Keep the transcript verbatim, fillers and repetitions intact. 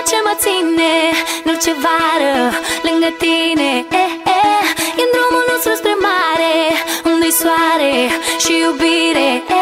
ce mă ține în orice vară lângă tine. eh, eh. E-n drumul nostru spre mare, unde-i soare și iubire. eh.